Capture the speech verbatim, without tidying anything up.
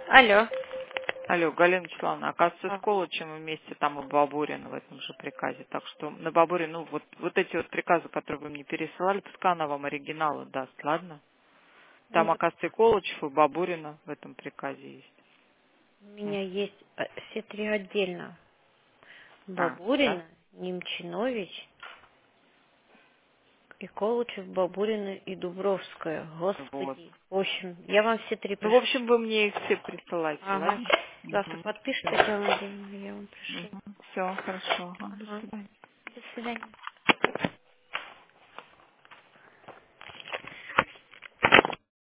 Алло. Алло, Галина Вячеславовна, оказывается, с А, Колычем вместе там и Бабурина в этом же приказе. Так что на Бабурин, ну вот, вот эти вот приказы, которые вы мне пересылали, пускай она вам оригиналы даст, ладно? Там, ну, оказывается, и Колычев, и Бабурина в этом приказе есть. у М. меня есть э, все три отдельно. А, да? Бабурина, Немчинович и Колычев, Бабурина и Дубровская. Вот. Господи. В общем, я вам все три Ну, в пришлю. общем, вы мне их все присылайте, Ага. ладно? Завтра Угу. подпишите, Все. Алла Андреевна, я вам пришлю. Угу. Все, хорошо. Ага, до Ага. свидания. До свидания.